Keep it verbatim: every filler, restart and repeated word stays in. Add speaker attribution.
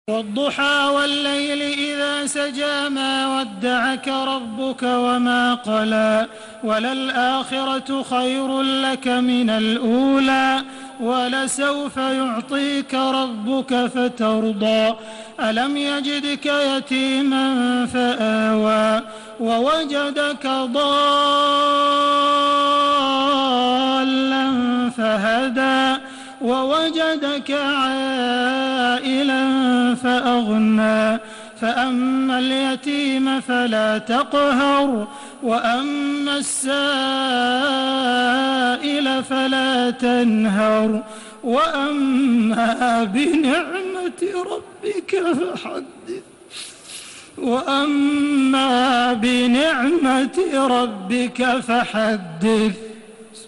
Speaker 1: والضحى والليل إذا سجى ما ودعك ربك وما قلى وللآخرة خير لك من الأولى ولسوف يعطيك ربك فترضى ألم يجدك يتيما فآوى ووجدك ضالا فهدى ووجدك عائلا فأغنى فأما اليتيم فلا تقهر وأما السائل فلا تنهر وأما بنعمة ربك فحدث وأما بنعمة ربك فحدث